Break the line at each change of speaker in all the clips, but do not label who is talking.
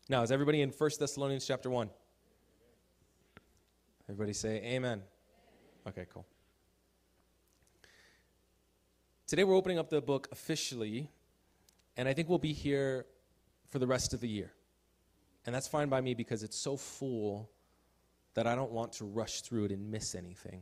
Now, is everybody in 1 Thessalonians chapter 1? Everybody say amen. Okay, cool. Today we're opening up the book officially, and I think we'll be here for the rest of the year. And that's fine by me because it's so full that I don't want to rush through it and miss anything.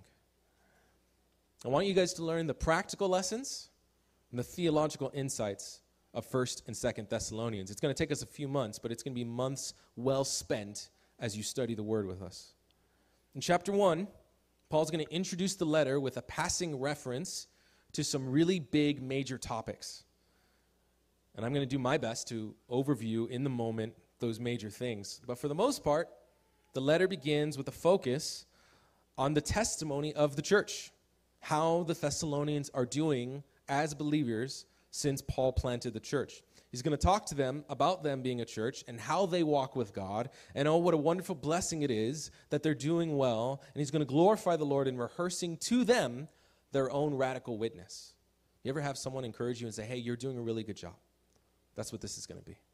I want you guys to learn the practical lessons and the theological insights of 1st and 2nd Thessalonians. It's going to take us a few months, but it's going to be months well spent as you study the Word with us. In chapter 1, Paul's going to introduce the letter with a passing reference to some really big, major topics. And I'm going to do my best to overview in the moment those major things. But for the most part, the letter begins with a focus on the testimony of the church, how the Thessalonians are doing as believers since Paul planted the church. He's going to talk to them about them being a church and how they walk with God, and oh, what a wonderful blessing it is that they're doing well, and he's going to glorify the Lord in rehearsing to them their own radical witness. You ever have someone encourage you and say, hey, you're doing a really good job? That's what this is going to be.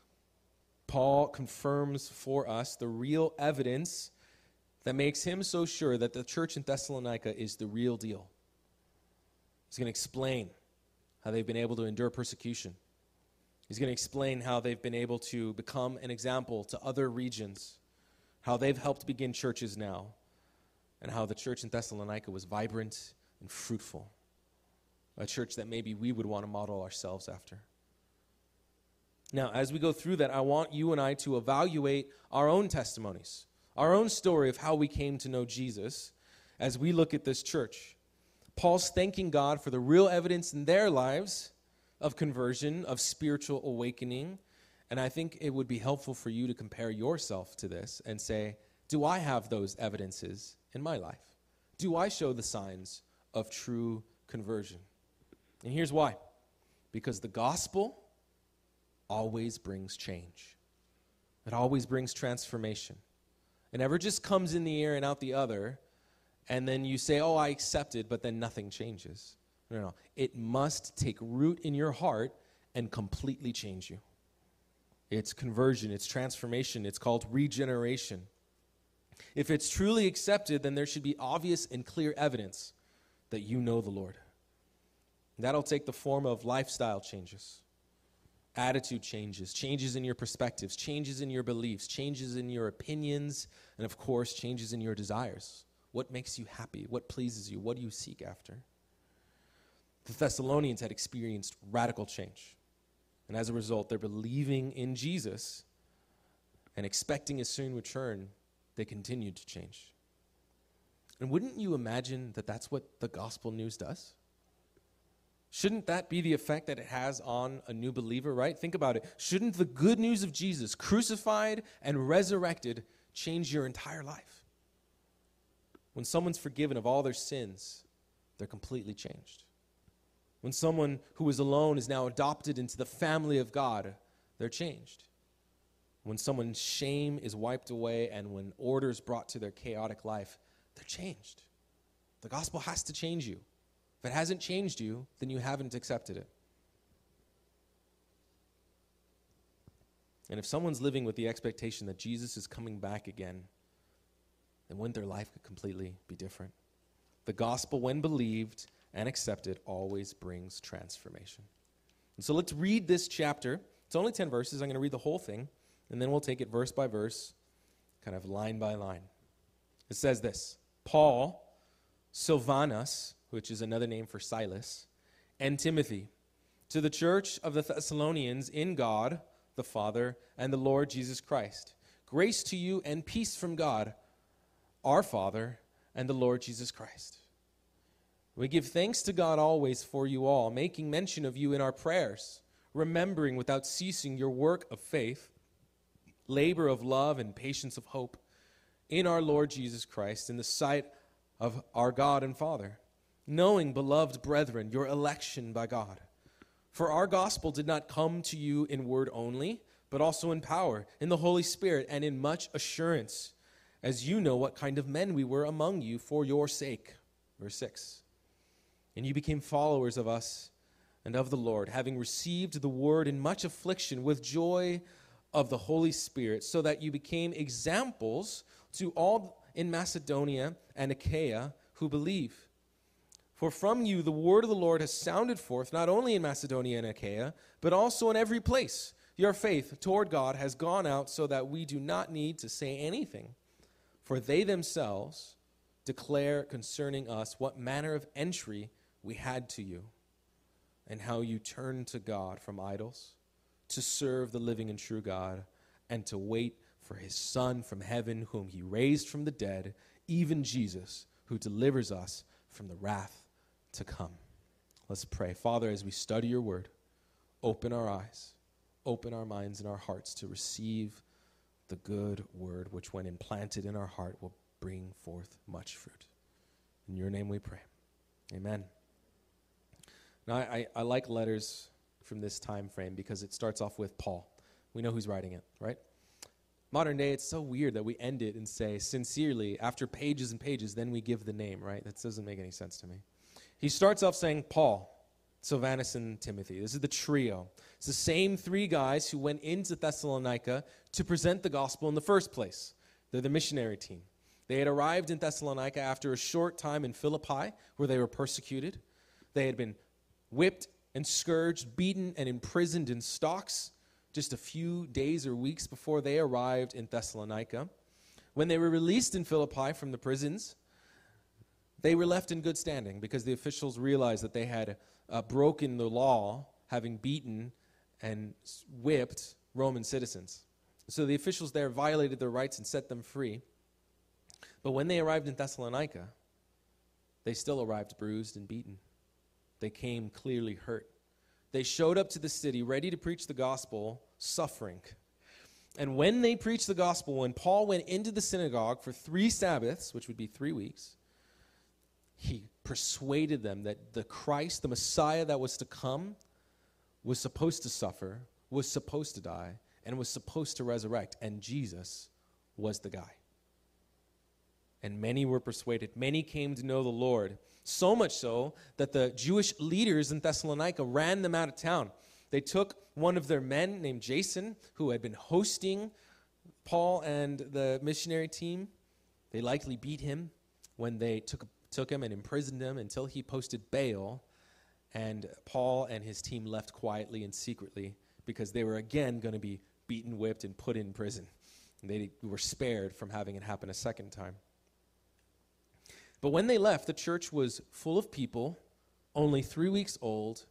Paul confirms for us the real evidence that makes him so sure that the church in Thessalonica is the real deal. He's going to explain how they've been able to endure persecution. He's going to explain how they've been able to become an example to other regions, how they've helped begin churches now, and how the church in Thessalonica was vibrant and fruitful, a church that maybe we would want to model ourselves after. Now, as we go through that, I want you and I to evaluate our own testimonies, our own story of how we came to know Jesus as we look at this church. Paul's thanking God for the real evidence in their lives of conversion, of spiritual awakening, and I think it would be helpful for you to compare yourself to this and say, do I have those evidences in my life? Do I show the signs of true conversion? And here's why. Because the gospel always brings change. It always brings transformation. It never just comes in the ear and out the other, and then you say, oh, I accepted, but then nothing changes. No. It must take root in your heart and completely change you. It's conversion, it's transformation, it's called regeneration. If it's truly accepted, then there should be obvious and clear evidence that you know the Lord. That'll take the form of lifestyle changes, attitude changes, changes in your perspectives, changes in your beliefs, changes in your opinions, and of course, changes in your desires. What makes you happy? What pleases you? What do you seek after? The Thessalonians had experienced radical change. And as a result, they're believing in Jesus and expecting his soon return. They continued to change. And wouldn't you imagine that that's what the gospel news does? Shouldn't that be the effect that it has on a new believer, right? Think about it. Shouldn't the good news of Jesus, crucified and resurrected, change your entire life? When someone's forgiven of all their sins, they're completely changed. When someone who was alone is now adopted into the family of God, they're changed. When someone's shame is wiped away and when order is brought to their chaotic life, they're changed. The gospel has to change you. If it hasn't changed you, then you haven't accepted it. And if someone's living with the expectation that Jesus is coming back again, then wouldn't their life could completely be different? The gospel, when believed and accepted, always brings transformation. And so let's read this chapter. It's only 10 verses. I'm going to read the whole thing, and then we'll take it verse by verse, kind of line by line. It says this: Paul, Silvanus, which is another name for Silas, and Timothy, to the church of the Thessalonians in God, the Father, and the Lord Jesus Christ. Grace to you and peace from God, our Father, and the Lord Jesus Christ. We give thanks to God always for you all, making mention of you in our prayers, remembering without ceasing your work of faith, labor of love, and patience of hope in our Lord Jesus Christ, in the sight of our God and Father, knowing, beloved brethren, your election by God. For our gospel did not come to you in word only, but also in power, in the Holy Spirit, and in much assurance, as you know what kind of men we were among you for your sake. Verse 6. And you became followers of us and of the Lord, having received the word in much affliction with joy of the Holy Spirit, so that you became examples to all in Macedonia and Achaia who believe. For from you the word of the Lord has sounded forth, not only in Macedonia and Achaia, but also in every place. Your faith toward God has gone out, so that we do not need to say anything. For they themselves declare concerning us what manner of entry we had to you, and how you turned to God from idols, to serve the living and true God, and to wait for his Son from heaven, whom he raised from the dead, even Jesus, who delivers us from the wrath to come. Let's pray. Father, as we study your word, open our eyes, open our minds and our hearts to receive the good word, which when implanted in our heart will bring forth much fruit. In your name we pray. Amen. Now, I like letters from this time frame because it starts off with Paul. We know who's writing it, right? Modern day, it's so weird that we end it and say, sincerely, after pages and pages, then we give the name, right? That doesn't make any sense to me. He starts off saying Paul, Silvanus, and Timothy. This is the trio. It's the same three guys who went into Thessalonica to present the gospel in the first place. They're the missionary team. They had arrived in Thessalonica after a short time in Philippi, where they were persecuted. They had been whipped and scourged, beaten and imprisoned in stocks just a few days or weeks before they arrived in Thessalonica. When they were released in Philippi from the prisons, they were left in good standing because the officials realized that they had broken the law, having beaten and whipped Roman citizens. So the officials there violated their rights and set them free. But when they arrived in Thessalonica, they still arrived bruised and beaten. They came clearly hurt. They showed up to the city ready to preach the gospel, suffering. And when they preached the gospel, when Paul went into the synagogue for 3 Sabbaths, which would be 3 weeks, he persuaded them that the Christ, the Messiah that was to come, was supposed to suffer, was supposed to die, and was supposed to resurrect. And Jesus was the guy. And many were persuaded. Many came to know the Lord. So much so that the Jewish leaders in Thessalonica ran them out of town. They took one of their men named Jason, who had been hosting Paul and the missionary team. They likely beat him when they took him and imprisoned him until he posted bail. And Paul and his team left quietly and secretly because they were again going to be beaten, whipped, and put in prison. And they were spared from having it happen a second time. But when they left, the church was full of people, only 3 weeks old,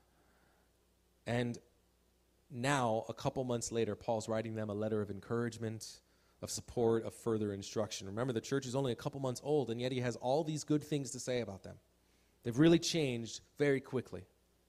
and now, a couple months later, Paul's writing them a letter of encouragement, of support, of further instruction. Remember, the church is only a couple months old, and yet he has all these good things to say about them. They've really changed very quickly.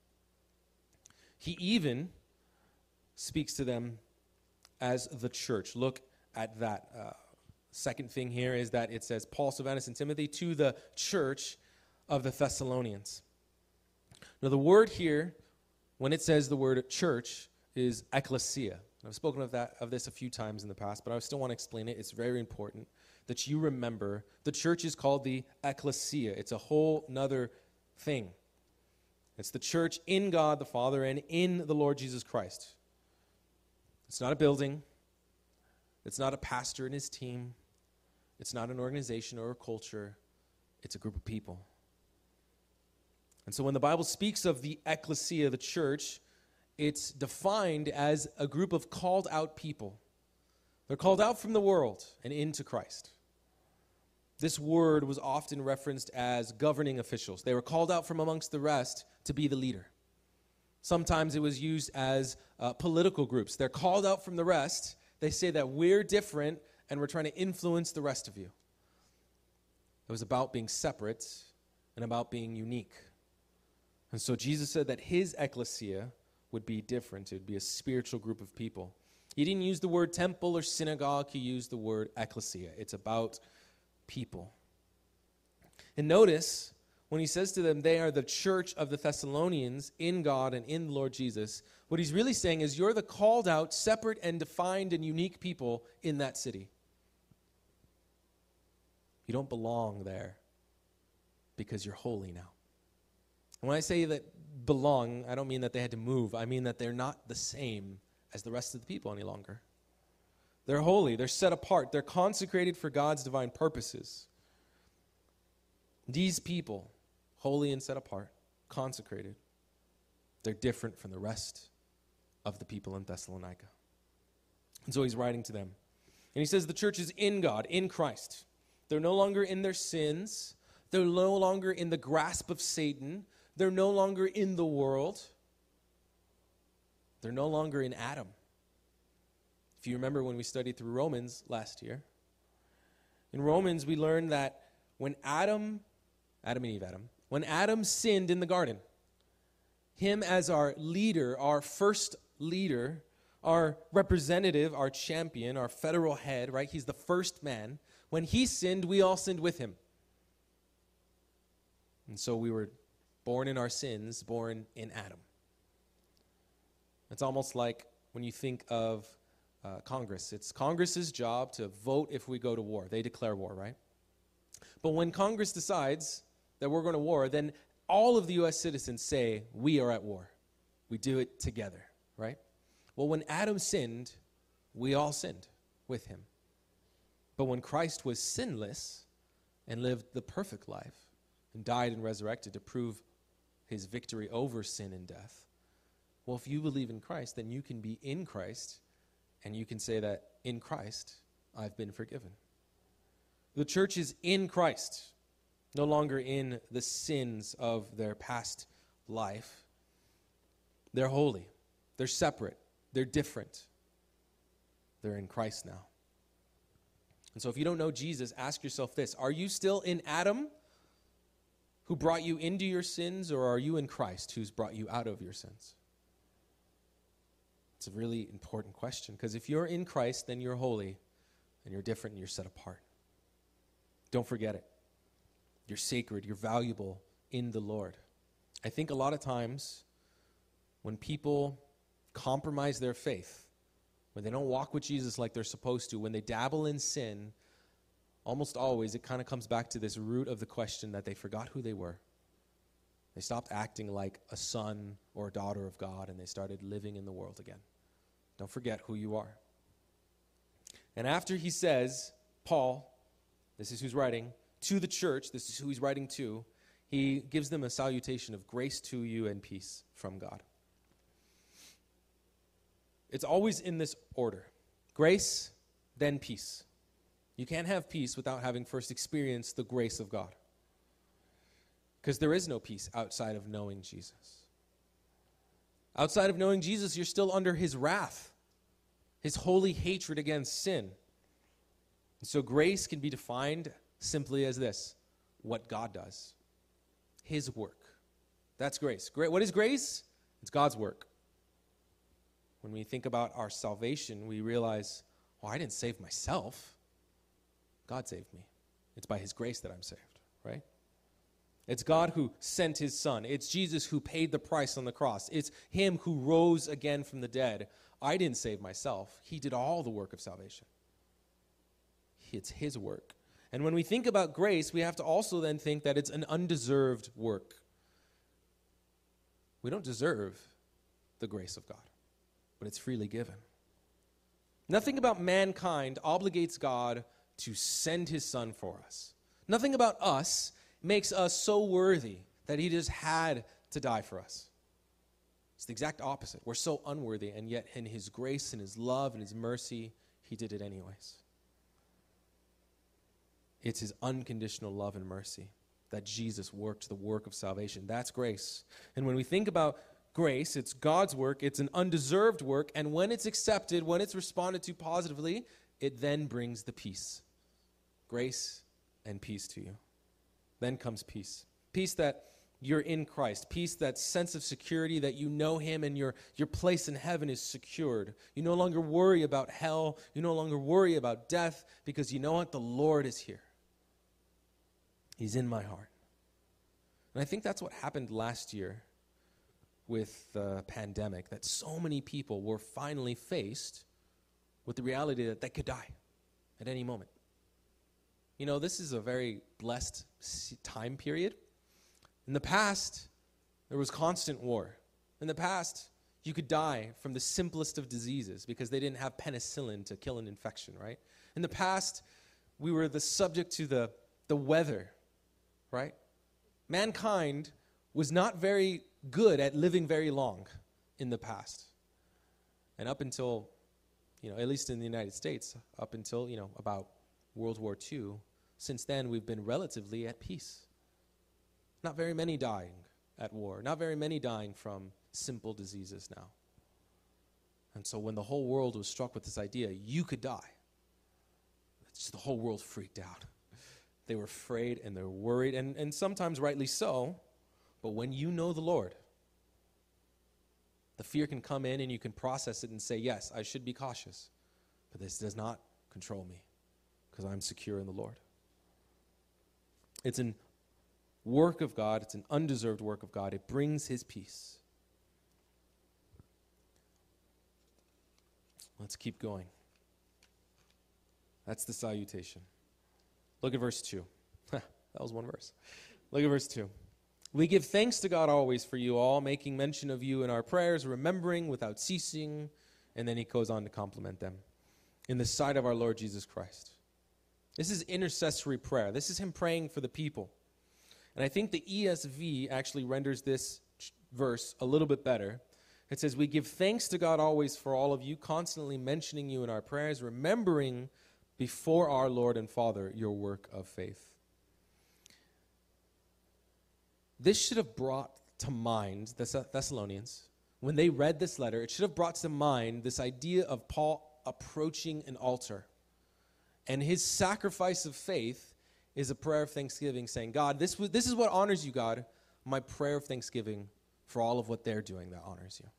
He even speaks to them as the church. Look at that. Second thing here is that it says, Paul, Silvanus, and Timothy to the church of the Thessalonians. Now, the word here, when it says the word church, is ecclesia. I've spoken of this a few times in the past, but I still want to explain it. It's very important that you remember the church is called the ecclesia. It's a whole nother thing. It's the church in God the Father and in the Lord Jesus Christ. It's not a building. It's not a pastor and his team. It's not an organization or a culture. It's a group of people. And so when the Bible speaks of the ecclesia, the church, it's defined as a group of called out people. They're called out from the world and into Christ. This word was often referenced as governing officials. They were called out from amongst the rest to be the leader. Sometimes it was used as political groups. They're called out from the rest. They say that we're different and we're trying to influence the rest of you. It was about being separate and about being unique. And so Jesus said that his ecclesia would be different. It would be a spiritual group of people. He didn't use the word temple or synagogue. He used the word ecclesia. It's about people. And notice, when he says to them, they are the church of the Thessalonians in God and in the Lord Jesus, what he's really saying is you're the called out, separate and defined and unique people in that city. You don't belong there because you're holy now. And when I say that belong, I don't mean that they had to move. I mean that they're not the same as the rest of the people any longer. They're holy. They're set apart. They're consecrated for God's divine purposes. These people, holy and set apart, consecrated, they're different from the rest of the people in Thessalonica. And so he's writing to them. And he says the church is in God, in Christ. They're no longer in their sins. They're no longer in the grasp of Satan. They're no longer in the world. They're no longer in Adam. If you remember when we studied through Romans last year, in Romans we learned that when Adam sinned in the garden, him as our leader, our first leader, our representative, our champion, our federal head, right? He's the first man. When he sinned, we all sinned with him. And so we were born in our sins, born in Adam. It's almost like when you think of Congress. It's Congress's job to vote if we go to war. They declare war, right? But when Congress decides that we're going to war, then all of the U.S. citizens say, we are at war. We do it together, right? Well, when Adam sinned, we all sinned with him. But when Christ was sinless and lived the perfect life and died and resurrected to prove his victory over sin and death, well, if you believe in Christ, then you can be in Christ, and you can say that in Christ, I've been forgiven. The church is in Christ, no longer in the sins of their past life. They're holy. They're separate. They're different. They're in Christ now. And so if you don't know Jesus, ask yourself this. Are you still in Adam, who brought you into your sins, or are you in Christ, who's brought you out of your sins? It's a really important question, because if you're in Christ, then you're holy, and you're different, and you're set apart. Don't forget it. You're sacred, you're valuable in the Lord. I think a lot of times when people compromise their faith, when they don't walk with Jesus like they're supposed to, when they dabble in sin, almost always it kind of comes back to this root of the question that they forgot who they were. They stopped acting like a son or a daughter of God, and they started living in the world again. Don't forget who you are. And after he says, Paul, this is who's writing, to the church, this is who he's writing to, he gives them a salutation of grace to you and peace from God. It's always in this order. Grace, then peace. You can't have peace without having first experienced the grace of God. Because there is no peace outside of knowing Jesus. Outside of knowing Jesus, you're still under his wrath, his holy hatred against sin. And so grace can be defined simply as this: what God does, his work. That's grace. What is grace? It's God's work. When we think about our salvation, we realize, well, I didn't save myself. God saved me. It's by his grace that I'm saved, right? It's God who sent his son. It's Jesus who paid the price on the cross. It's him who rose again from the dead. I didn't save myself. He did all the work of salvation. It's his work. And when we think about grace, we have to also then think that it's an undeserved work. We don't deserve the grace of God, but it's freely given. Nothing about mankind obligates God to send his son for us. Nothing about us makes us so worthy that he just had to die for us. It's the exact opposite. We're so unworthy, and yet in his grace and his love and his mercy, he did it anyways. It's his unconditional love and mercy that Jesus worked the work of salvation. That's grace. And when we think about grace, it's God's work, it's an undeserved work, and when it's accepted, when it's responded to positively, it then brings the peace. Grace and peace to you. Then comes peace. Peace that you're in Christ. Peace, that sense of security that you know him and your place in heaven is secured. You no longer worry about hell. You no longer worry about death, because you know what? The Lord is here. He's in my heart. And I think that's what happened last year with the pandemic, that so many people were finally faced with the reality that they could die at any moment. You know, this is a very blessed time period. In the past, there was constant war. In the past, You could die from the simplest of diseases because they didn't have penicillin to kill an infection, right? In the past, we were the subject to the weather, right? Mankind was not very good at living very long in the past. And up until, at least in the United States, up until, about World War II, since then we've been relatively at peace. Not very many dying at war. Not very many dying from simple diseases now. And so when the whole world was struck with this idea, you could die, the whole world freaked out. They were afraid and they're worried, and sometimes rightly so. But when you know the Lord, the fear can come in and you can process it and say, yes, I should be cautious. But this does not control me because I'm secure in the Lord. It's an work of God. It's an undeserved work of God. It brings his peace. Let's keep going. That's the salutation. Look at verse 2. That was one verse. Look at verse 2. We give thanks to God always for you all, making mention of you in our prayers, remembering without ceasing. And then he goes on to compliment them. In the sight of our Lord Jesus Christ. This is intercessory prayer. This is him praying for the people. And I think the ESV actually renders this verse a little bit better. It says, we give thanks to God always for all of you, constantly mentioning you in our prayers, remembering before our Lord and Father your work of faith. This should have brought to mind the Thessalonians. When they read this letter, it should have brought to mind this idea of Paul approaching an altar. And his sacrifice of faith is a prayer of thanksgiving, saying, God, this is what honors you, God. My prayer of thanksgiving for all of what they're doing that honors you.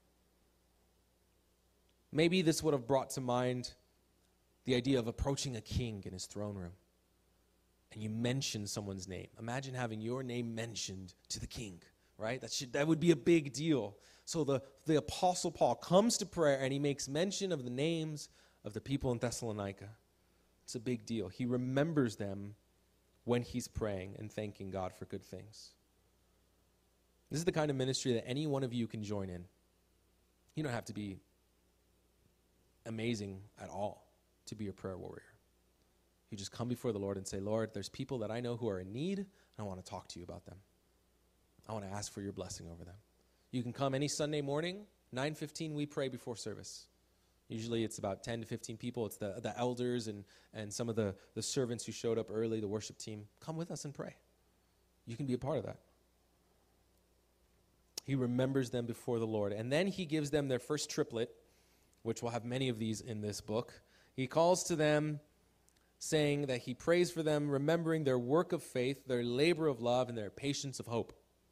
Maybe this would have brought to mind the idea of approaching a king in his throne room. And you mention someone's name. Imagine having your name mentioned to the king, right? That would be a big deal. So the Apostle Paul comes to prayer and he makes mention of the names of the people in Thessalonica. It's a big deal. He remembers them when he's praying and thanking God for good things. This is the kind of ministry that any one of you can join in. You don't have to be amazing at all to be a prayer warrior. You just come before the Lord and say, Lord, there's people that I know who are in need, and I want to talk to you about them. I want to ask for your blessing over them. You can come any Sunday morning, 9:15, we pray before service. Usually it's about 10 to 15 people. It's the elders and some of the servants who showed up early, the worship team. Come with us and pray. You can be a part of that. He remembers them before the Lord. And then he gives them their first triplet, which we'll have many of these in this book. He calls to them, saying that he prays for them, remembering their work of faith, their labor of love, and their patience of hope.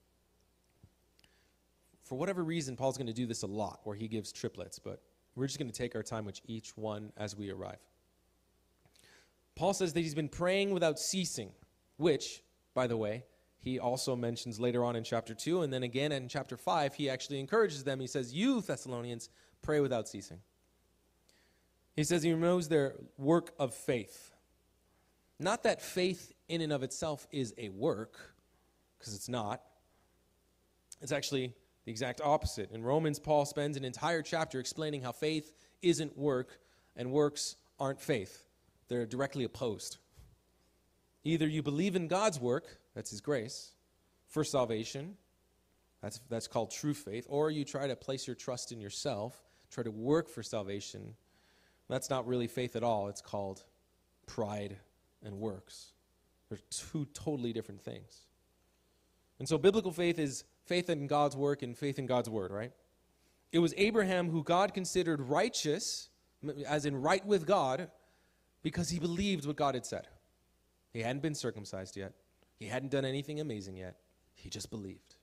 For whatever reason, Paul's going to do this a lot, where he gives triplets, but we're just going to take our time with each one as we arrive. Paul says that he's been praying without ceasing, which, by the way, he also mentions later on in chapter 2, and then again in chapter 5, he actually encourages them. He says, you Thessalonians, pray without ceasing. He says he knows their work of faith. Not that faith in and of itself is a work, because it's not. It's actually the exact opposite. In Romans, Paul spends an entire chapter explaining how faith isn't work and works aren't faith. They're directly opposed. Either you believe in God's work, that's his grace, for salvation, that's called true faith, or you try to place your trust in yourself, try to work for salvation. That's not really faith at all. It's called pride and works. They're two totally different things. And so biblical faith is faith in God's work and faith in God's word, right? It was Abraham who God considered righteous, as in right with God, because he believed what God had said. He hadn't been circumcised yet. He hadn't done anything amazing yet. He just believed.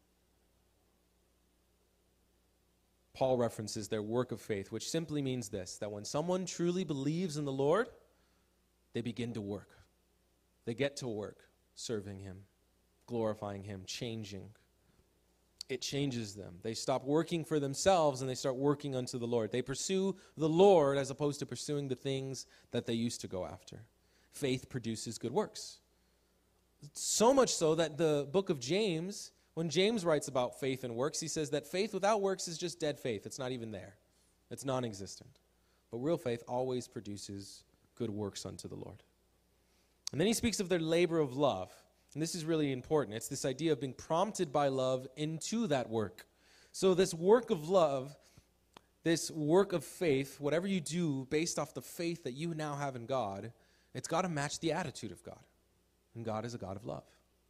Paul references their work of faith, which simply means this, that when someone truly believes in the Lord, they begin to work. They get to work serving him, glorifying him, changing. It changes them. They stop working for themselves and they start working unto the Lord. They pursue the Lord as opposed to pursuing the things that they used to go after. Faith produces good works. So much so that the book of James, When James writes about faith and works, he says that faith without works is just dead faith. It's not even there. It's non-existent. But real faith always produces good works unto the Lord. And then he speaks of their labor of love. And this is really important. It's this idea of being prompted by love into that work. So this work of love, this work of faith, whatever you do based off the faith that you now have in God, it's got to match the attitude of God. And God is a God of love.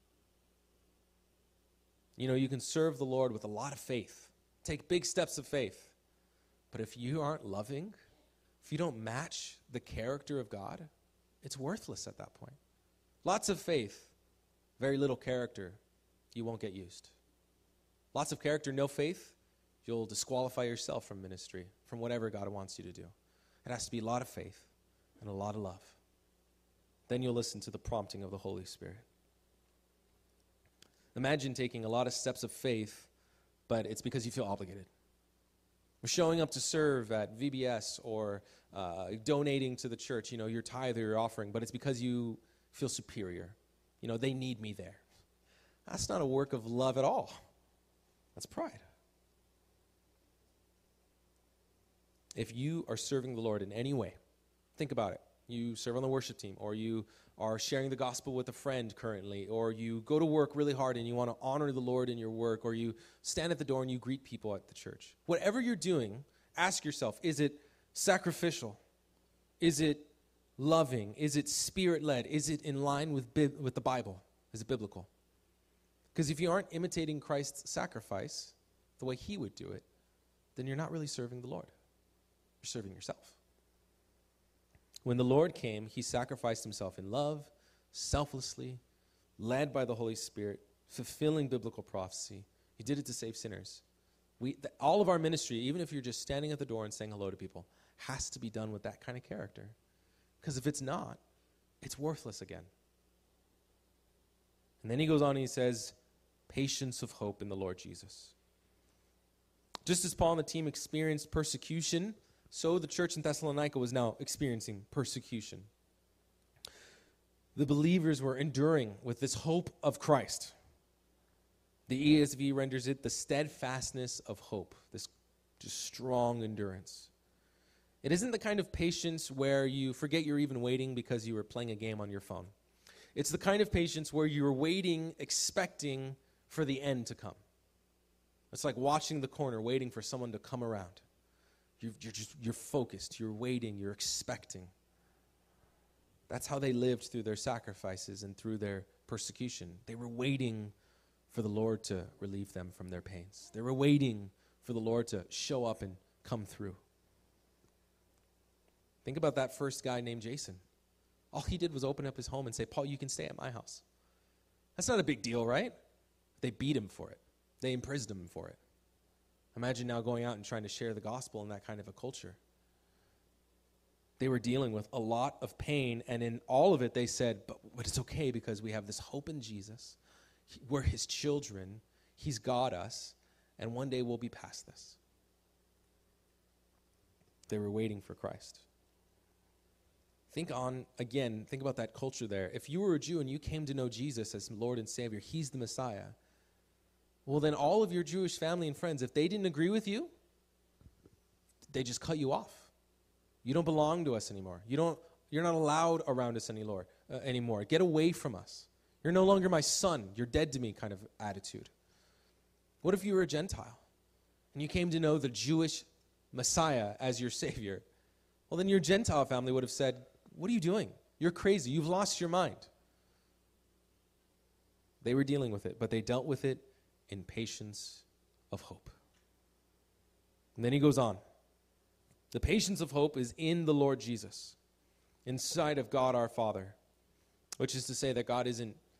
You know, you can serve the Lord with a lot of faith, take big steps of faith. But if you aren't loving, if you don't match the character of God, it's worthless at that point. Lots of faith, very little character, you won't get used. Lots of character, no faith, you'll disqualify yourself from ministry, from whatever God wants you to do. It has to be a lot of faith and a lot of love. Then you'll listen to the prompting of the Holy Spirit. Imagine taking a lot of steps of faith, but it's because you feel obligated. Or showing up to serve at VBS or donating to the church, you know, your tithe or your offering, but it's because you feel superior. You know, they need me there. That's not a work of love at all. That's pride. If you are serving the Lord in any way, think about it. You serve on the worship team, or you are sharing the gospel with a friend currently, or you go to work really hard and you want to honor the Lord in your work, or you stand at the door and you greet people at the church. Whatever you're doing, ask yourself, is it sacrificial? Is it loving? Is it spirit-led? Is it in line with the Bible? Is it biblical? Because if you aren't imitating Christ's sacrifice the way he would do it, then you're not really serving the Lord. You're serving yourself. When the Lord came, he sacrificed himself in love, selflessly, led by the Holy Spirit, fulfilling biblical prophecy. He did it to save sinners. All of our ministry, even if you're just standing at the door and saying hello to people, has to be done with that kind of character. Because if it's not, it's worthless again. And then he goes on and he says, patience of hope in the Lord Jesus. Just as Paul and the team experienced persecution, so the church in Thessalonica was now experiencing persecution. The believers were enduring with this hope of Christ. The ESV renders it the steadfastness of hope, this just strong endurance. It isn't the kind of patience where you forget you're even waiting because you were playing a game on your phone. It's the kind of patience where you're waiting, expecting for the end to come. It's like watching the corner, waiting for someone to come around. You're focused, you're waiting, you're expecting. That's how they lived through their sacrifices and through their persecution. They were waiting for the Lord to relieve them from their pains. They were waiting for the Lord to show up and come through. Think about that first guy named Jason. All he did was open up his home and say, Paul, you can stay at my house. That's not a big deal, right? They beat him for it. They imprisoned him for it. Imagine now going out and trying to share the gospel in that kind of a culture. They were dealing with a lot of pain, and in all of it they said, but it's okay because we have this hope in Jesus. We're his children. He's got us, and one day we'll be past this. They were waiting for Christ. Think about that culture there. If you were a Jew and you came to know Jesus as Lord and Savior, he's the Messiah. Well, then all of your Jewish family and friends, if they didn't agree with you, they just cut you off. You don't belong to us anymore. You're not allowed around us anymore. Get away from us. You're no longer my son. You're dead to me kind of attitude. What if you were a Gentile and you came to know the Jewish Messiah as your Savior? Well, then your Gentile family would have said, what are you doing? You're crazy. You've lost your mind. They were dealing with it, but they dealt with it in patience of hope. And then he goes on. The patience of hope is in the Lord Jesus, inside of God our Father, which is to say that God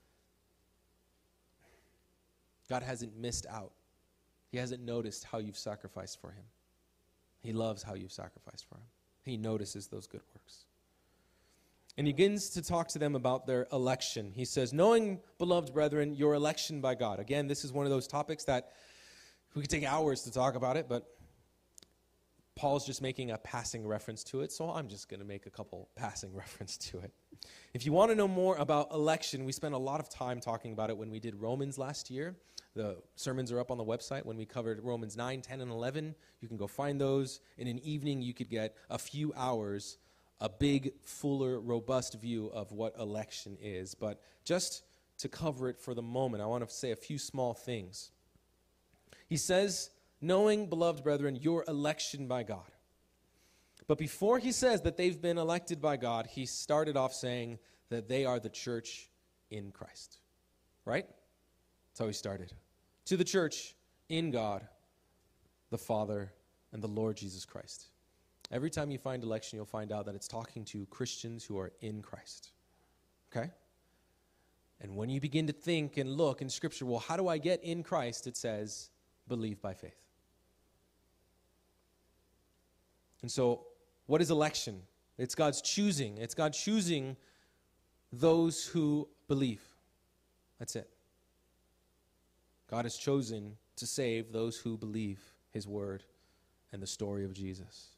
hasn't missed out. He hasn't noticed how you've sacrificed for him. He loves how you've sacrificed for him. He notices those good works. And he begins to talk to them about their election. He says, knowing, beloved brethren, your election by God. Again, this is one of those topics that we could take hours to talk about it, but Paul's just making a passing reference to it, so I'm just going to make a couple passing reference to it. If you want to know more about election, we spent a lot of time talking about it when we did Romans last year. The sermons are up on the website. When we covered Romans 9, 10, and 11, you can go find those. In an evening, you could get a few hours, a big, fuller, robust view of what election is. But just to cover it for the moment, I want to say a few small things. He says, knowing, beloved brethren, your election by God. But before he says that they've been elected by God, he started off saying that they are the church in Christ. Right? That's how he started. To the church in God, the Father, and the Lord Jesus Christ. Every time you find election, you'll find out that it's talking to Christians who are in Christ. Okay? And when you begin to think and look in Scripture, well, how do I get in Christ? It says, believe by faith. And so, what is election? It's God's choosing. It's God choosing those who believe. That's it. God has chosen to save those who believe his word and the story of Jesus.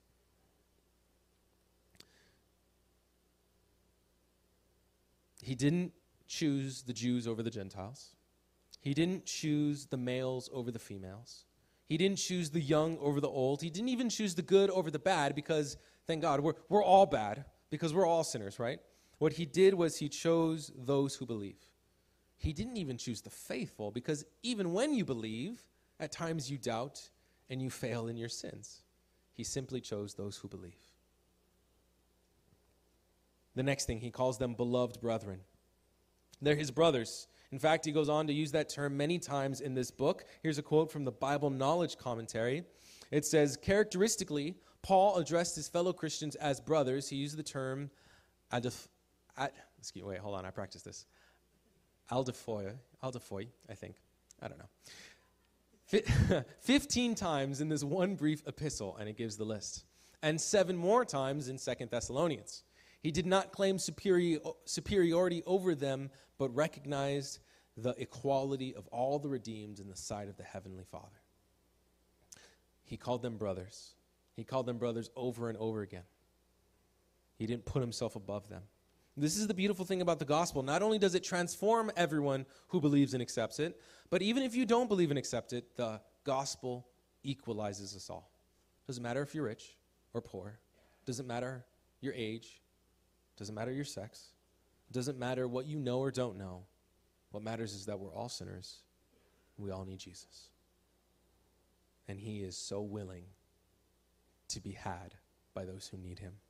He didn't choose the Jews over the Gentiles. He didn't choose the males over the females. He didn't choose the young over the old. He didn't even choose the good over the bad because, thank God, we're all bad because we're all sinners, right? What he did was he chose those who believe. He didn't even choose the faithful because even when you believe, at times you doubt and you fail in your sins. He simply chose those who believe. The next thing, he calls them beloved brethren. They're his brothers. In fact, he goes on to use that term many times in this book. Here's a quote from the Bible Knowledge Commentary. It says, characteristically, Paul addressed his fellow Christians as brothers. He used the term Aldephoi, I think. I don't know. 15 times in this one brief epistle, and it gives the list. And 7 more times in 2 Thessalonians. He did not claim superiority over them, but recognized the equality of all the redeemed in the sight of the Heavenly Father. He called them brothers. He called them brothers over and over again. He didn't put himself above them. This is the beautiful thing about the gospel. Not only does it transform everyone who believes and accepts it, but even if you don't believe and accept it, the gospel equalizes us all. Doesn't matter if you're rich or poor. Doesn't matter your age. Doesn't matter your sex. Doesn't matter what you know or don't know. What matters is that we're all sinners. We all need Jesus. And he is so willing to be had by those who need him.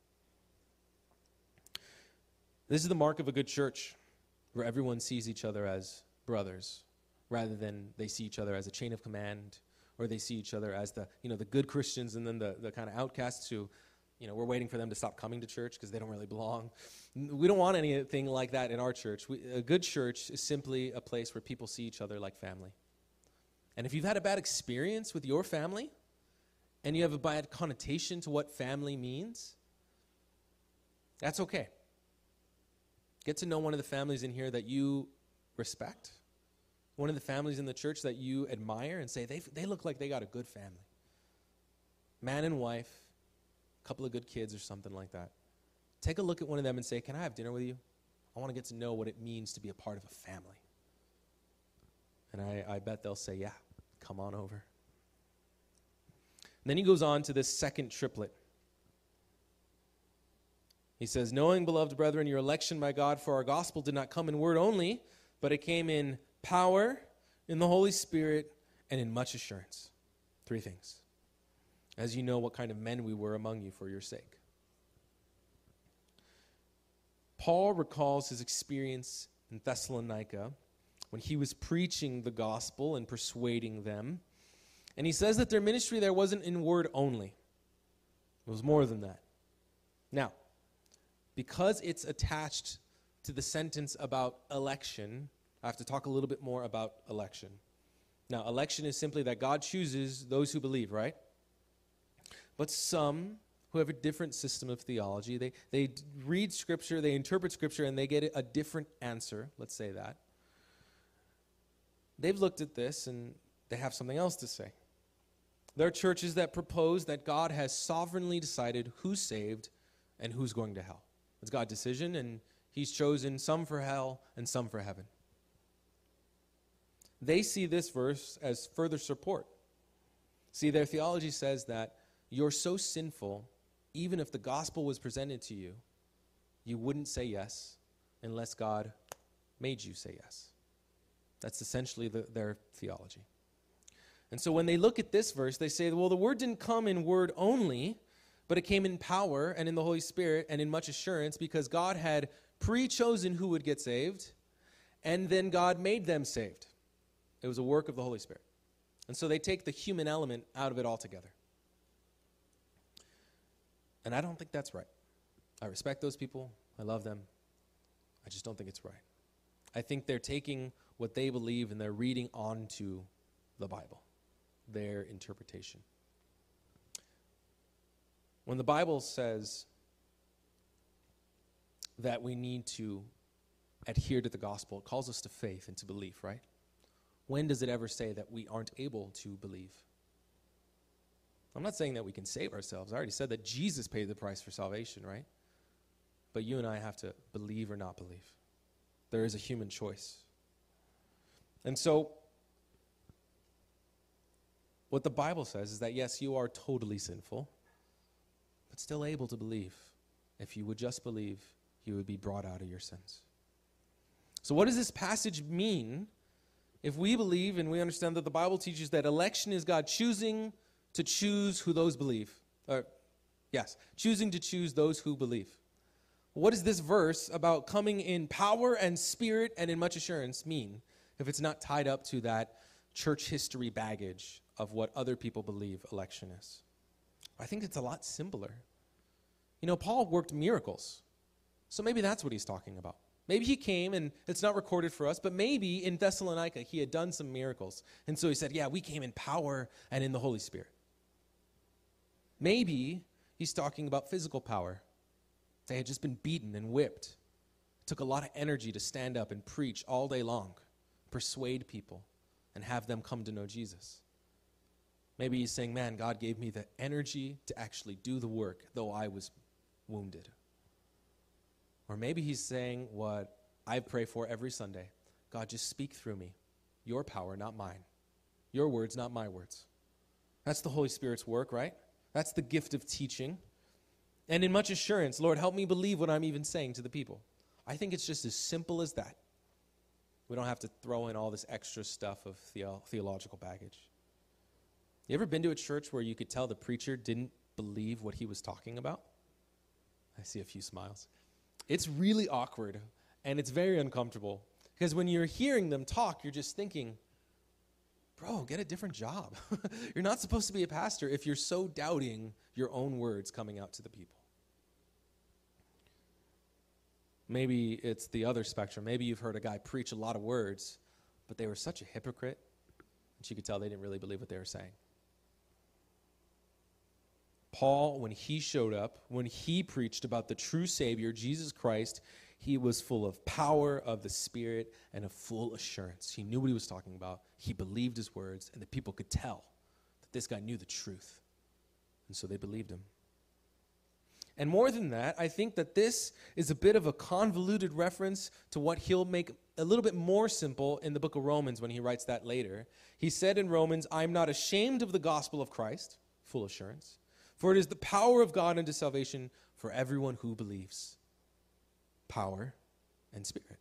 This is the mark of a good church, where everyone sees each other as brothers, rather than they see each other as a chain of command, or they see each other as the good Christians and then the kind of outcasts who, we're waiting for them to stop coming to church because they don't really belong. We don't want anything like that in our church. A good church is simply a place where people see each other like family. And if you've had a bad experience with your family, and you have a bad connotation to what family means, that's okay. Get to know one of the families in here that you respect, one of the families in the church that you admire, and say, they look like they got a good family. Man and wife, a couple of good kids or something like that. Take a look at one of them and say, can I have dinner with you? I want to get to know what it means to be a part of a family. And I bet they'll say, yeah, come on over. And then he goes on to this second triplet. He says, knowing, beloved brethren, your election by God, for our gospel did not come in word only, but it came in power, in the Holy Spirit, and in much assurance. 3 things. As you know what kind of men we were among you for your sake. Paul recalls his experience in Thessalonica when he was preaching the gospel and persuading them. And he says that their ministry there wasn't in word only. It was more than that. Now, because it's attached to the sentence about election, I have to talk a little bit more about election. Now, election is simply that God chooses those who believe, right? But some who have a different system of theology, they read Scripture, they interpret Scripture, and they get a different answer, let's say that. They've looked at this, and they have something else to say. There are churches that propose that God has sovereignly decided who's saved and who's going to hell. It's God's decision, and he's chosen some for hell and some for heaven. they see this verse as further support. See, their theology says that you're so sinful, even if the gospel was presented to you, you wouldn't say yes unless God made you say yes. That's essentially their theology. And so when they look at this verse, they say, well, the word didn't come in word only, but it came in power and in the Holy Spirit and in much assurance, because God had pre-chosen who would get saved, and then God made them saved. It was a work of the Holy Spirit. And so they take the human element out of it altogether. And I don't think that's right. I respect those people. I love them. I just don't think it's right. I think they're taking what they believe and they're reading onto the Bible, their interpretation. When the Bible says that we need to adhere to the gospel, it calls us to faith and to belief, right? When does it ever say that we aren't able to believe? I'm not saying that we can save ourselves. I already said that Jesus paid the price for salvation, right? But you and I have to believe or not believe. There is a human choice. And so, what the Bible says is that, yes, you are totally sinful, but still able to believe. If you would just believe, you would be brought out of your sins. So what does this passage mean if we believe and we understand that the Bible teaches that election is God choosing to choose who those believe? Choosing to choose those who believe. What does this verse about coming in power and spirit and in much assurance mean if it's not tied up to that church history baggage of what other people believe election is? I think it's a lot simpler. You know, Paul worked miracles. So maybe that's what he's talking about. Maybe he came, and it's not recorded for us, but maybe in Thessalonica he had done some miracles. And so he said, yeah, we came in power and in the Holy Spirit. Maybe he's talking about physical power. They had just been beaten and whipped. It took a lot of energy to stand up and preach all day long, persuade people, and have them come to know Jesus. Maybe he's saying, man, God gave me the energy to actually do the work, though I was wounded. Or maybe he's saying what I pray for every Sunday. God, just speak through me. Your power, not mine. Your words, not my words. That's the Holy Spirit's work, right? That's the gift of teaching. And in much assurance, Lord, help me believe what I'm even saying to the people. I think it's just as simple as that. We don't have to throw in all this extra stuff of theological baggage. You ever been to a church where you could tell the preacher didn't believe what he was talking about? I see a few smiles. It's really awkward, and it's very uncomfortable. Because when you're hearing them talk, you're just thinking, bro, get a different job. You're not supposed to be a pastor if you're so doubting your own words coming out to the people. Maybe it's the other spectrum. Maybe you've heard a guy preach a lot of words, but they were such a hypocrite that you could tell they didn't really believe what they were saying. Paul, when he showed up, when he preached about the true Savior, Jesus Christ, he was full of power of the Spirit and of full assurance. He knew what he was talking about. He believed his words, and the people could tell that this guy knew the truth. And so they believed him. And more than that, I think that this is a bit of a convoluted reference to what he'll make a little bit more simple in the book of Romans when he writes that later. He said in Romans, I'm not ashamed of the gospel of Christ, full assurance, for it is the power of God unto salvation for everyone who believes. Power and spirit.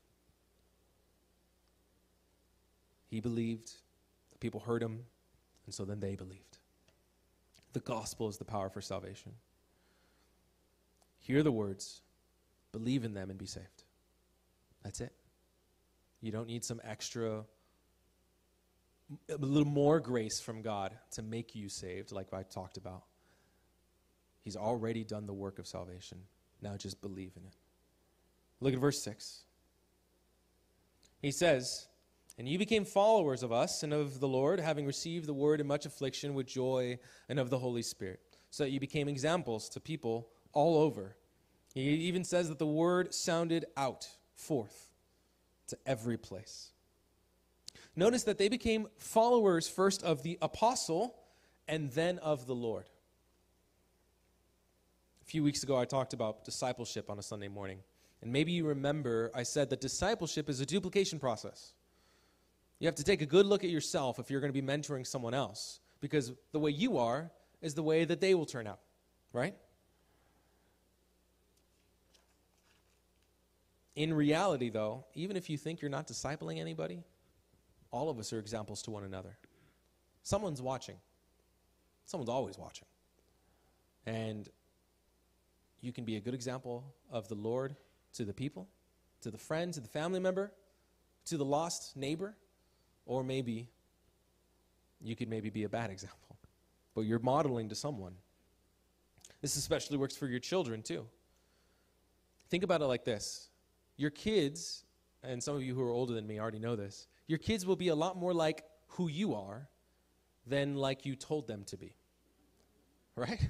He believed, the people heard him, and so then they believed. The gospel is the power for salvation. Hear the words, believe in them, and be saved. That's it. You don't need some extra, a little more grace from God to make you saved, like I talked about. He's already done the work of salvation. Now just believe in it. Look at verse 6. He says, and you became followers of us and of the Lord, having received the word in much affliction with joy and of the Holy Spirit, so that you became examples to people all over. He even says that the word sounded out, forth, to every place. Notice that they became followers first of the apostle and then of the Lord. A few weeks ago, I talked about discipleship on a Sunday morning. And maybe you remember I said that discipleship is a duplication process. You have to take a good look at yourself if you're going to be mentoring someone else, because the way you are is the way that they will turn out, right? In reality, though, even if you think you're not discipling anybody, all of us are examples to one another. Someone's watching. Someone's always watching. And you can be a good example of the Lord to the people, to the friend, to the family member, to the lost neighbor, or maybe you could maybe be a bad example, but you're modeling to someone. This especially works for your children too. Think about it like this. Your kids, and some of you who are older than me already know this, your kids will be a lot more like who you are than like you told them to be. Right?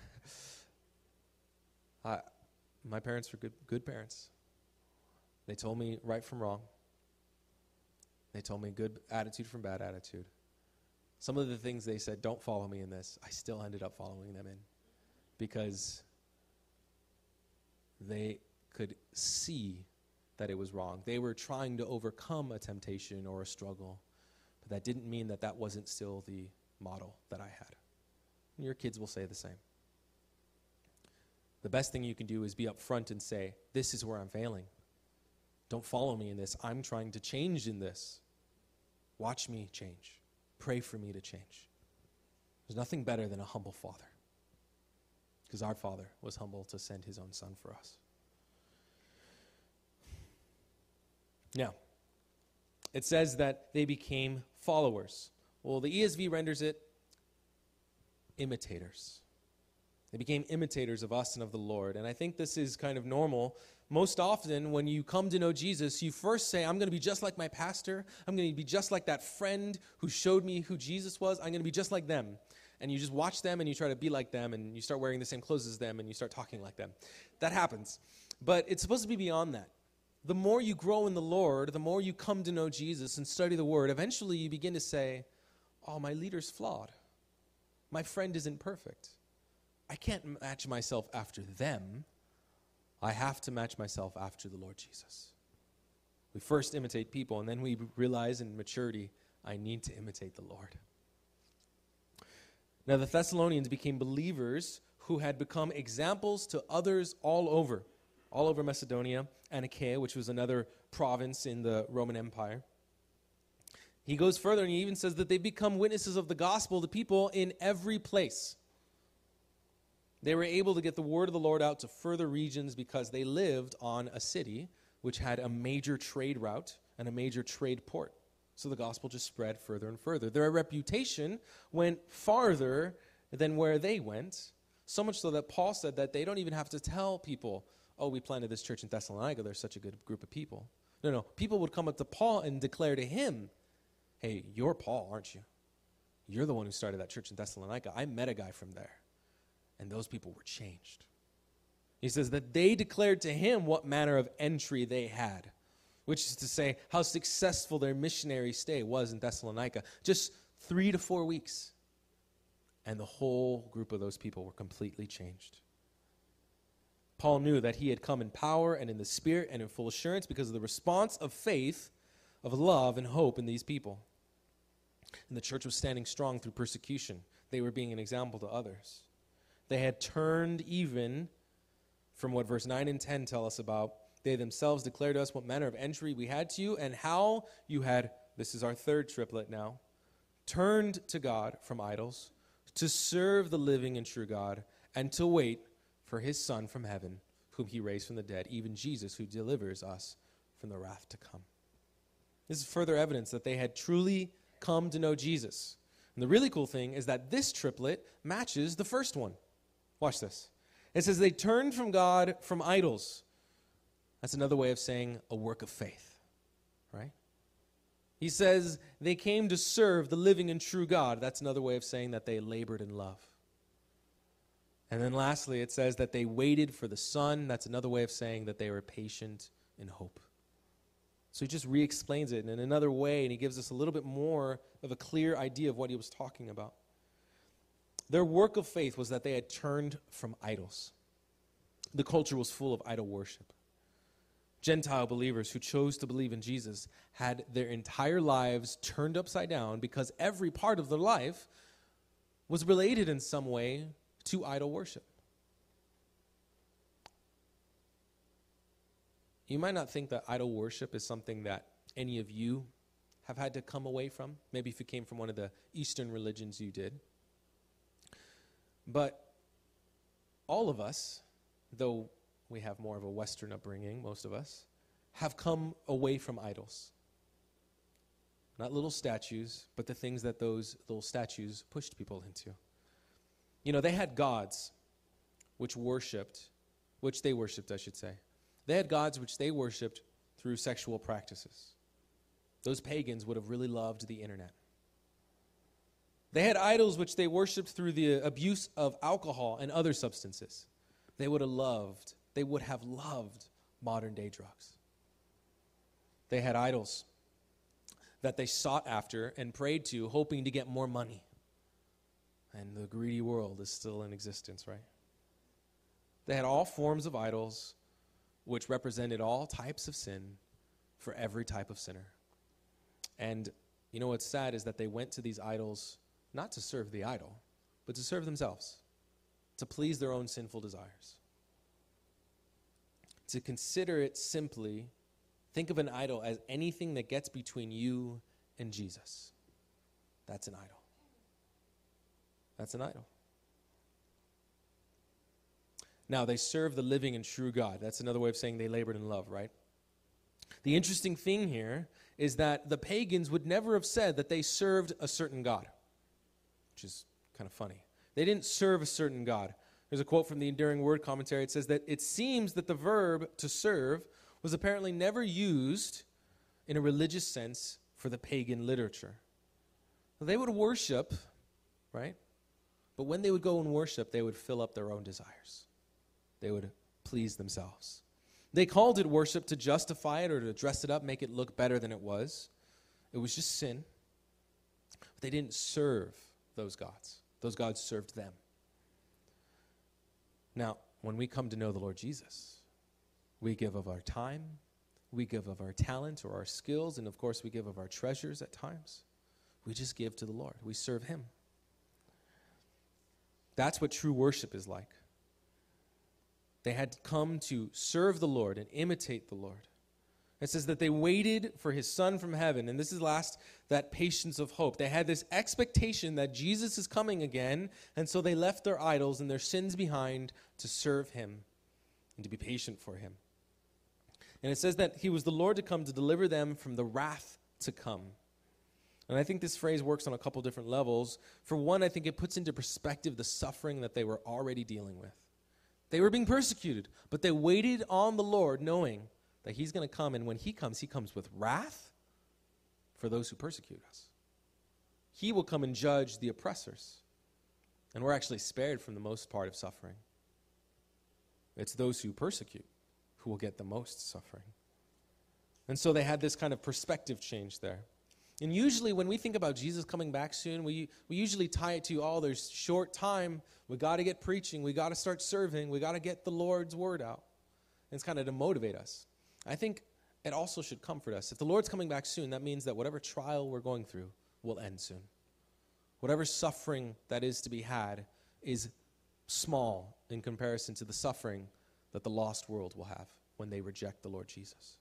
My parents were good parents. They told me right from wrong. They told me good attitude from bad attitude. Some of the things they said, don't follow me in this, I still ended up following them in, because they could see that it was wrong. They were trying to overcome a temptation or a struggle, but that didn't mean that that wasn't still the model that I had. And your kids will say the same. The best thing you can do is be upfront and say, this is where I'm failing. Don't follow me in this. I'm trying to change in this. Watch me change. Pray for me to change. There's nothing better than a humble father, because our Father was humble to send his own Son for us. Now, it says that they became followers. Well, the ESV renders it imitators. They became imitators of us and of the Lord. And I think this is kind of normal. Most often when you come to know Jesus, you first say, I'm going to be just like my pastor. I'm going to be just like that friend who showed me who Jesus was. I'm going to be just like them. And you just watch them and you try to be like them, and you start wearing the same clothes as them, and you start talking like them. That happens. But it's supposed to be beyond that. The more you grow in the Lord, the more you come to know Jesus and study the Word, eventually you begin to say, oh, my leader's flawed. My friend isn't perfect. I can't match myself after them. I have to match myself after the Lord Jesus. We first imitate people, and then we realize in maturity, I need to imitate the Lord. Now, the Thessalonians became believers who had become examples to others all over Macedonia and Achaia, which was another province in the Roman Empire. He goes further, and he even says that they become witnesses of the gospel to people in every place. They were able to get the word of the Lord out to further regions because they lived on a city which had a major trade route and a major trade port. So the gospel just spread further and further. Their reputation went farther than where they went, so much so that Paul said that they don't even have to tell people, oh, we planted this church in Thessalonica, they're such a good group of people. No, people would come up to Paul and declare to him, hey, you're Paul, aren't you? You're the one who started that church in Thessalonica. I met a guy from there. And those people were changed. He says that they declared to him what manner of entry they had, which is to say how successful their missionary stay was in Thessalonica. Just 3 to 4 weeks. And the whole group of those people were completely changed. Paul knew that he had come in power and in the Spirit and in full assurance because of the response of faith, of love and hope in these people. And the church was standing strong through persecution. They were being an example to others. They had turned even from what verse 9 and 10 tell us about. They themselves declared to us what manner of entry we had to you and how you had, this is our third triplet now, turned to God from idols to serve the living and true God and to wait for his Son from heaven, whom he raised from the dead, even Jesus, who delivers us from the wrath to come. This is further evidence that they had truly come to know Jesus. And the really cool thing is that this triplet matches the first one. Watch this. It says they turned from God from idols. That's another way of saying a work of faith, right? He says they came to serve the living and true God. That's another way of saying that they labored in love. And then lastly, it says that they waited for the Son. That's another way of saying that they were patient in hope. So he just re-explains it in another way, and he gives us a little bit more of a clear idea of what he was talking about. Their work of faith was that they had turned from idols. The culture was full of idol worship. Gentile believers who chose to believe in Jesus had their entire lives turned upside down because every part of their life was related in some way to idol worship. You might not think that idol worship is something that any of you have had to come away from. Maybe if you came from one of the Eastern religions, you did. But all of us, though we have more of a Western upbringing, most of us, have come away from idols. Not little statues, but the things that those little statues pushed people into. You know, they had gods which they worshipped, I should say. They had gods which they worshipped through sexual practices. Those pagans would have really loved the internet. They had idols which they worshipped through the abuse of alcohol and other substances. They would have loved modern day drugs. They had idols that they sought after and prayed to, hoping to get more money. And the greedy world is still in existence, right? They had all forms of idols which represented all types of sin for every type of sinner. And you know what's sad is that they went to these idols not to serve the idol, but to serve themselves, to please their own sinful desires. To consider it simply, think of an idol as anything that gets between you and Jesus. That's an idol. That's an idol. Now, they serve the living and true God. That's another way of saying they labored in love, right? The interesting thing here is that the pagans would never have said that they served a certain God, which is kind of funny. They didn't serve a certain God. There's a quote from the Enduring Word Commentary. It says that it seems that the verb to serve was apparently never used in a religious sense for the pagan literature. They would worship, right? But when they would go and worship, they would fill up their own desires. They would please themselves. They called it worship to justify it or to dress it up, make it look better than it was. It was just sin. But they didn't serve those gods. Those gods served them. Now, when we come to know the Lord Jesus, we give of our time, we give of our talent or our skills, and of course we give of our treasures at times. We just give to the Lord. We serve Him. That's what true worship is like. They had come to serve the Lord and imitate the Lord. It says that they waited for His Son from heaven, and this is that patience of hope. They had this expectation that Jesus is coming again, and so they left their idols and their sins behind to serve Him and to be patient for Him. And it says that He was the Lord to come to deliver them from the wrath to come. And I think this phrase works on a couple different levels. For one, I think it puts into perspective the suffering that they were already dealing with. They were being persecuted, but they waited on the Lord knowing that He's going to come, and when He comes with wrath for those who persecute us. He will come and judge the oppressors. And we're actually spared from the most part of suffering. It's those who persecute who will get the most suffering. And so they had this kind of perspective change there. And usually when we think about Jesus coming back soon, we usually tie it to, there's short time. We got to get preaching. We got to start serving. We got to get the Lord's word out. And it's kind of to motivate us. I think it also should comfort us. If the Lord's coming back soon, that means that whatever trial we're going through will end soon. Whatever suffering that is to be had is small in comparison to the suffering that the lost world will have when they reject the Lord Jesus.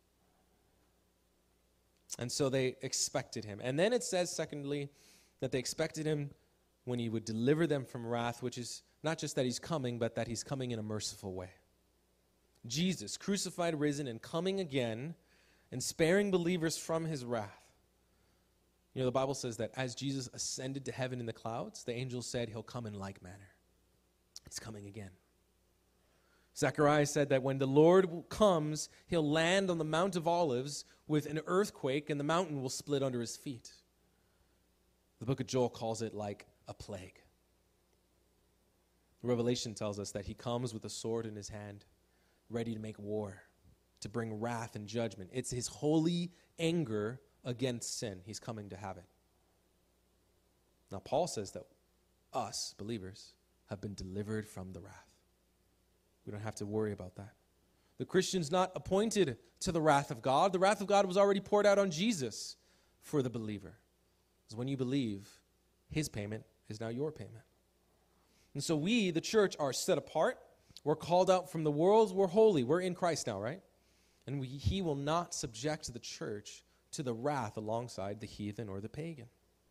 And so they expected Him. And then it says, secondly, that they expected Him when He would deliver them from wrath, which is not just that He's coming, but that He's coming in a merciful way. Jesus, crucified, risen, and coming again, and sparing believers from His wrath. You know, the Bible says that as Jesus ascended to heaven in the clouds, the angels said He'll come in like manner. He's coming again. Zechariah said that when the Lord comes, He'll land on the Mount of Olives with an earthquake, and the mountain will split under His feet. The book of Joel calls it like a plague. Revelation tells us that He comes with a sword in His hand, ready to make war, to bring wrath and judgment. It's His holy anger against sin. He's coming to have it. Now, Paul says that us, believers, have been delivered from the wrath. We don't have to worry about that. The Christian's not appointed to the wrath of God. The wrath of God was already poured out on Jesus for the believer. Because when you believe, his payment is now your payment. And so we, the church, are set apart. We're called out from the world. We're holy. We're in Christ now, right? And he will not subject the church to the wrath alongside the heathen or the pagan.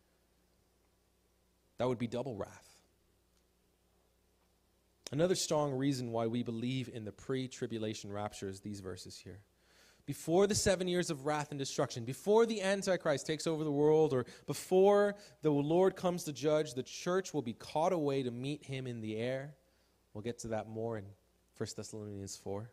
That would be double wrath. Another strong reason why we believe in the pre-tribulation rapture is these verses here. Before the 7 years of wrath and destruction, before the Antichrist takes over the world, or before the Lord comes to judge, the church will be caught away to meet him in the air. We'll get to that more in 1 Thessalonians 4.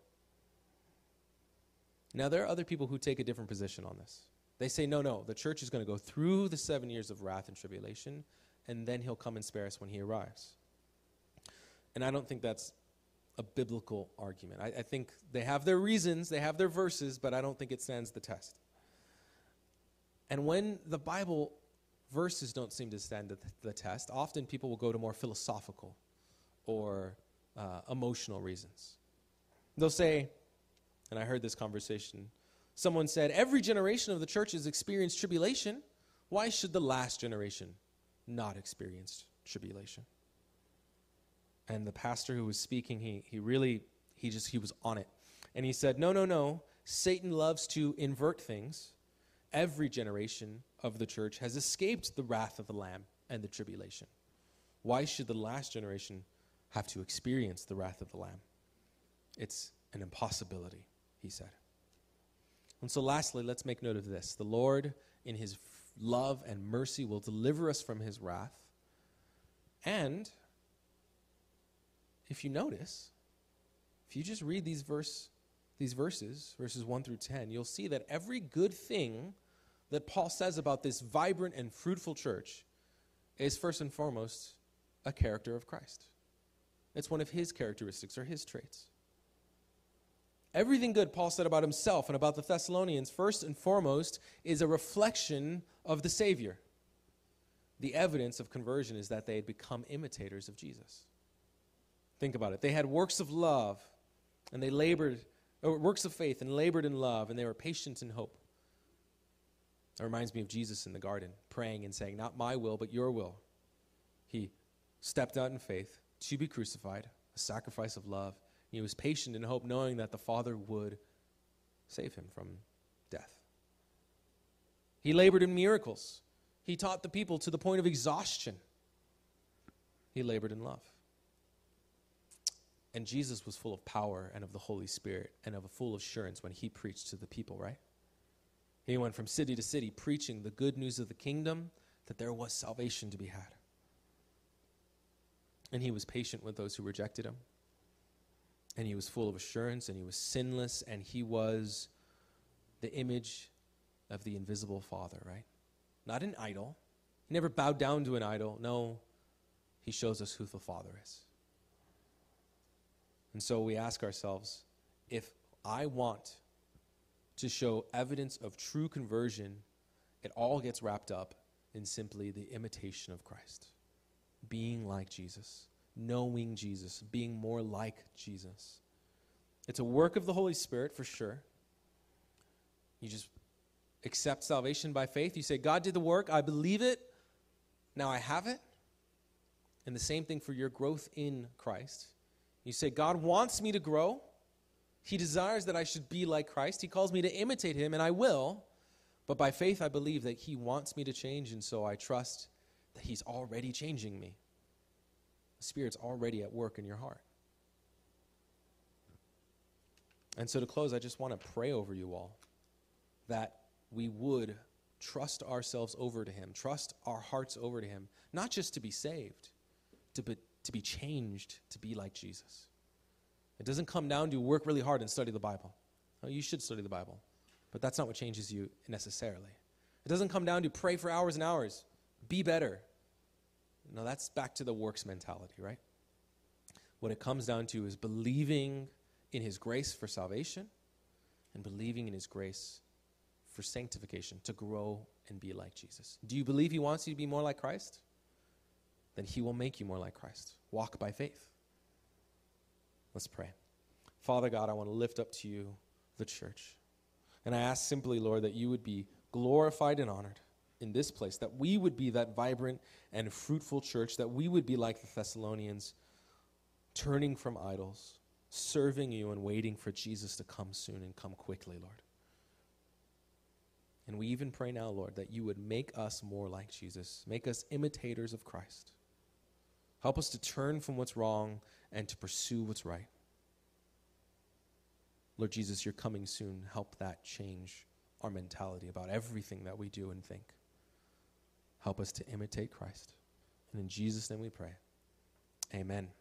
Now, there are other people who take a different position on this. They say, no, the church is going to go through the 7 years of wrath and tribulation, and then he'll come and spare us when he arrives. And I don't think that's a biblical argument. I think they have their reasons, they have their verses, but I don't think it stands the test. And when the Bible verses don't seem to stand the test, often people will go to more philosophical or emotional reasons. They'll say, and I heard this conversation, someone said, every generation of the church has experienced tribulation. Why should the last generation not experience tribulation? And the pastor who was speaking, he was on it. And he said, no, Satan loves to invert things. Every generation of the church has escaped the wrath of the Lamb and the tribulation. Why should the last generation have to experience the wrath of the Lamb? It's an impossibility, he said. And so lastly, let's make note of this. The Lord, in his love and mercy, will deliver us from his wrath. And if you notice, if you just read these verses, verses 1 through 10, you'll see that every good thing that Paul says about this vibrant and fruitful church is first and foremost a character of Christ. It's one of his characteristics or his traits. Everything good Paul said about himself and about the Thessalonians, first and foremost, is a reflection of the Savior. The evidence of conversion is that they had become imitators of Jesus. Think about it. They had works of love, and they labored, or works of faith, and labored in love, and they were patient in hope. That reminds me of Jesus in the garden, praying and saying, not my will, but your will. He stepped out in faith to be crucified, a sacrifice of love. He was patient in hope, knowing that the Father would save him from death. He labored in miracles. He taught the people to the point of exhaustion. He labored in love. And Jesus was full of power and of the Holy Spirit and of a full assurance when he preached to the people, right? He went from city to city preaching the good news of the kingdom, that there was salvation to be had. And he was patient with those who rejected him. And he was full of assurance, and he was sinless, and he was the image of the invisible Father, right? Not an idol. He never bowed down to an idol. No, he shows us who the Father is. And so we ask ourselves, if I want to show evidence of true conversion, it all gets wrapped up in simply the imitation of Christ. Being like Jesus, knowing Jesus, being more like Jesus. It's a work of the Holy Spirit for sure. You just accept salvation by faith. You say, God did the work, I believe it, now I have it. And the same thing for your growth in Christ. You say, God wants me to grow. He desires that I should be like Christ. He calls me to imitate him, and I will. But by faith, I believe that he wants me to change, and so I trust that he's already changing me. The Spirit's already at work in your heart. And so to close, I just want to pray over you all that we would trust ourselves over to him, trust our hearts over to him, not just to be saved, to be changed to be like Jesus. It doesn't come down to work really hard and study the Bible. Oh, you should study the Bible, but that's not what changes you necessarily. It doesn't come down to pray for hours and hours, be better. No, that's back to the works mentality, right? What it comes down to is believing in his grace for salvation and believing in his grace for sanctification, to grow and be like Jesus. Do you believe he wants you to be more like Christ? Then he will make you more like Christ. Walk by faith. Let's pray. Father God, I want to lift up to you the church. And I ask simply, Lord, that you would be glorified and honored in this place, that we would be that vibrant and fruitful church, that we would be like the Thessalonians, turning from idols, serving you and waiting for Jesus to come soon and come quickly, Lord. And we even pray now, Lord, that you would make us more like Jesus, make us imitators of Christ. Help us to turn from what's wrong and to pursue what's right. Lord Jesus, you're coming soon. Help that change our mentality about everything that we do and think. Help us to imitate Christ. And in Jesus' name we pray. Amen.